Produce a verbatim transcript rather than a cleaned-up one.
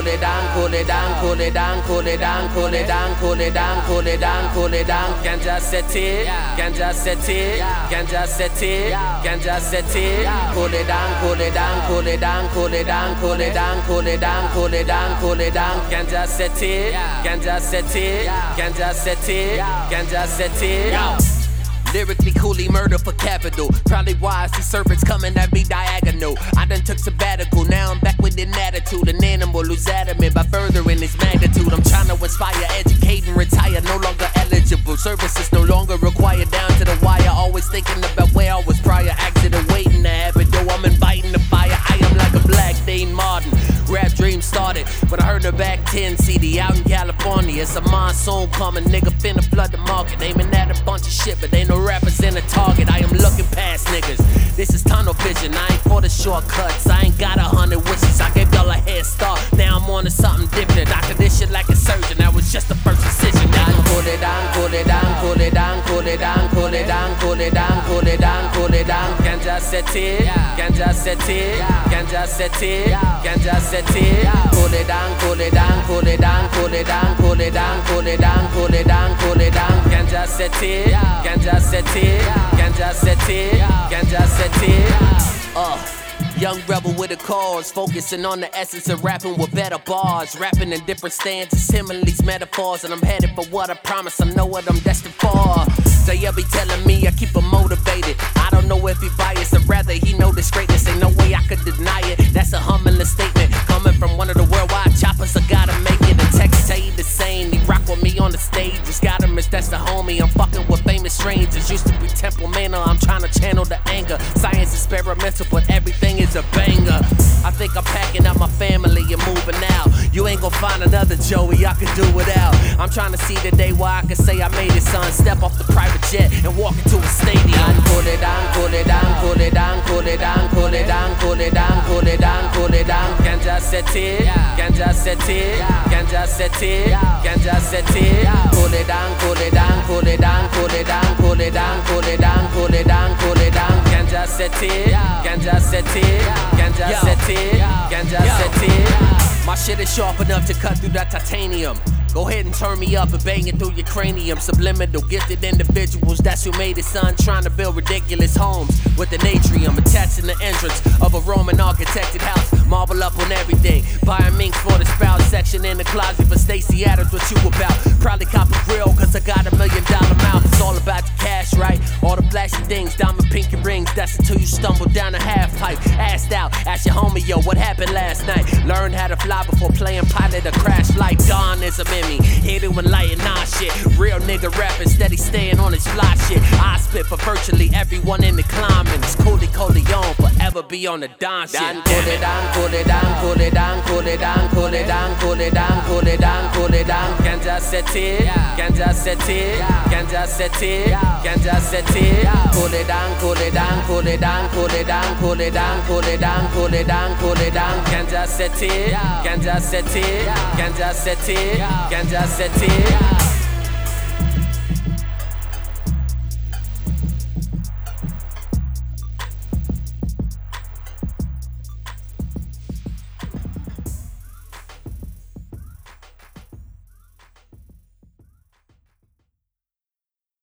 cool it down, cool it down, cool it down, cool it down, cool it down, cool it down, cool it down, cool it down. Ganja seti, ganja seti, ganja seti, ganja seti. Cool it down, cool it down, cool it down, cool it down, cool it down, cool it down, cool it down, cool it down. Ganja seti, ganja seti, ganja seti, ganja seti. Lyrically, coolly murder for capital. Probably why I see servants coming at me diagonal. I done took sabbatical, now I'm back with an attitude. An animal who's adamant by furthering its magnitude. I'm trying to inspire, educate, and retire. No longer eligible, services no longer required. Down to the wire, always thinking about where I was prior. Accident waiting to happen, though I'm inviting the fire. I am like a black Dane Martin. Rap dream started when I heard the back ten C D out in California. It's a monsoon coming, nigga finna flood the market. Aiming at a bunch of shit, but ain't no rappers in the target. I am looking past niggas. This is tunnel vision. I ain't for the shortcuts. I ain't got a hundred wishes. I gave y'all a head start. Now I'm on to something different. I did this shit like a surgeon. That was just the first decision. Down, cool it down, cool it down, cool it down, cool it down, cool it down, cool it down, cool it down, cool it down. Ganja seti, ganja seti, ganja seti, ganja seti. Cool it down, cool it down, cool it down, cool it down, cool it down, cool it down, cool it down, cool it down. Ganja seti, ganja seti, ganja seti, ganja seti. Uh. Young rebel with a cause, focusing on the essence of rapping with better bars. Rapping in different stanzas, similes, metaphors. And I'm headed for what I promise, I know what I'm destined for. They be telling me I keep him motivated. I don't know if he biased or rather he know this greatness. Ain't no way I could deny it, that's a humbling statement. Coming from one of the worldwide choppers, I gotta make it. And Texas ain't the same, he rock with me on the stage. Just gotta miss, that's the homie, I'm fucking with famous strangers. Used to be Temple Manor, I'm trying to channel the anger. Science experimental, but everything is a banger. I think I'm packing up my family and moving out. You ain't gon' find another Joey I can do without. I'm trying to see the day where I can say I made it, son. Step off the private jet and walk into a stadium. Cool it down, cool it down, cool it down, cool it down, cool it down, cool it down, cool it down, cool it down. Ganja seti, ganja seti, ganja seti, ganja seti. Cool it down, cool it down, cool it down, cool it down, cool it down, cool it down, cool it down, cool it down. Ganja seti, ganja seti, ganja seti, ganja seti. My shit is sharp enough to cut through that titanium. Go ahead and turn me up and bang it through your cranium. Subliminal, gifted individuals, that's who made it, son. Trying to build ridiculous homes with an atrium attached in the entrance of a Roman architected house. Marble up on everything. Buying minks for the spouse section in the closet for Stacey Adams. What you about? Probably cop a grill, cause I got a million dollar mouth. It's all about the cash, right? All the flashy things, diamond pinky rings. That's until you stumble down a half pipe. Assed out, ask your homie, yo, what happened last night? Learn how to fly before playing pilot or crash flight. Dawn-ism in me, hit it when lighting on shit. Real nigga rapping, steady staying on his fly shit. I spit for virtually everyone in the climate. It's Cooley Coleon, forever be on the Don shit. Cool it down, cool it down, cool it down, cool it down, cool it down, cool it down, cool it down, cool it down. Ganja seti, ganja seti, ganja seti, ganja seti. Cool it down, cool it down, cool it down, cool it down, cool it down, cool it down, cool it down, cool it down. Ganja seti, ganja seti, ganja seti, ganja seti.